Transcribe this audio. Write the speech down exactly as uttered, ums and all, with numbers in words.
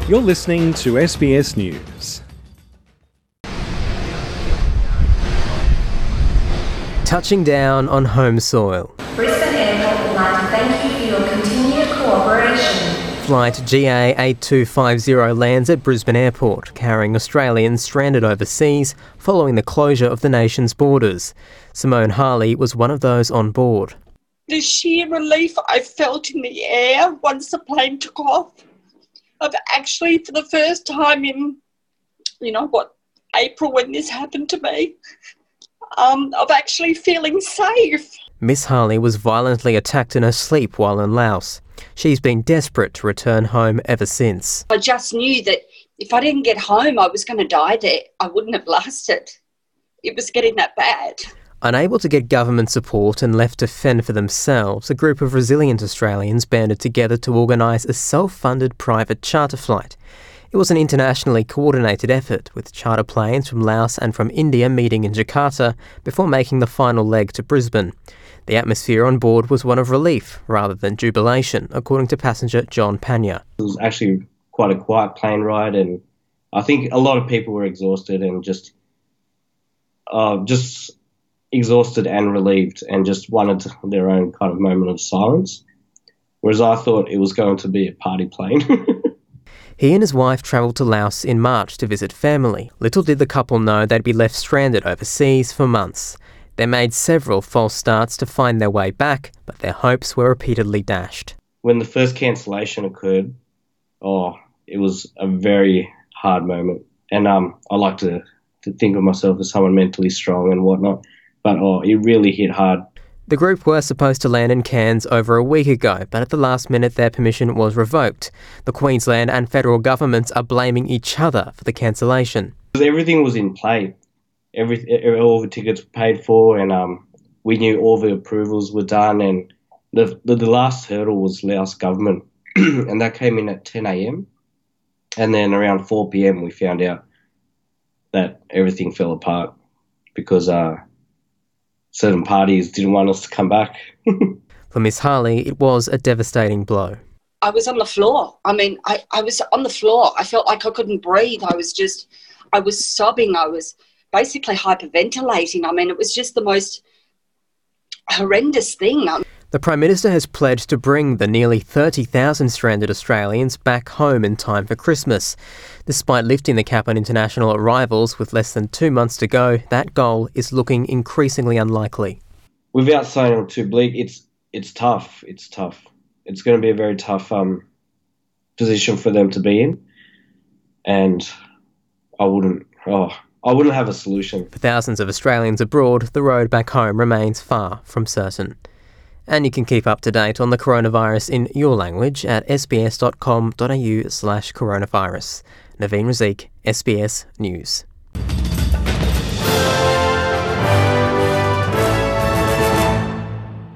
You're listening to S B S News. Touching down on home soil. Brisbane Airport would like to thank you for your continued cooperation. Flight G A eight two five zero lands at Brisbane Airport, carrying Australians stranded overseas following the closure of the nation's borders. Simone Harley was one of those on board. The sheer relief I felt in the air once the plane took off, of actually for the first time in, you know, what, April when this happened to me, um, of actually feeling safe. Miss Harley was violently attacked in her sleep while in Laos. She's been desperate to return home ever since. I just knew that if I didn't get home, I was going to die there. I wouldn't have lasted. It was getting that bad. Unable to get government support and left to fend for themselves, a group of resilient Australians banded together to organise a self-funded private charter flight. It was an internationally coordinated effort, with charter planes from Laos and from India meeting in Jakarta before making the final leg to Brisbane. The atmosphere on board was one of relief rather than jubilation, according to passenger John Panya. It was actually quite a quiet plane ride, and I think a lot of people were exhausted and just uh, just exhausted and relieved and just wanted their own kind of moment of silence, whereas I thought it was going to be a party plane. He and his wife travelled to Laos in March to visit family. Little did the couple know they'd be left stranded overseas for months. They made several false starts to find their way back, but their hopes were repeatedly dashed. When the first cancellation occurred, oh, it was a very hard moment. And um, I like to, to think of myself as someone mentally strong and whatnot, but oh, it really hit hard. The group were supposed to land in Cairns over a week ago, but at the last minute their permission was revoked. The Queensland and federal governments are blaming each other for the cancellation. Everything was in play. Every, all the tickets were paid for, and um, we knew all the approvals were done, and the, the, the last hurdle was Laos government, and that came in at ten a.m. And then around four p.m. we found out that everything fell apart because uh, certain parties didn't want us to come back. For Miss Harley, it was a devastating blow. I was on the floor. I mean, I, I was on the floor. I felt like I couldn't breathe. I was just, I was sobbing. I was basically hyperventilating. I mean, it was just the most horrendous thing. The Prime Minister has pledged to bring the nearly thirty thousand stranded Australians back home in time for Christmas. Despite lifting the cap on international arrivals with less than two months to go, that goal is looking increasingly unlikely. Without sounding too bleak, it's it's tough. It's tough. It's going to be a very tough um, position for them to be in, and I wouldn't. Oh. I wouldn't have a solution. For thousands of Australians abroad, the road back home remains far from certain. And you can keep up to date on the coronavirus in your language at sbs.com.au slash coronavirus. Naveen Razik, S B S News.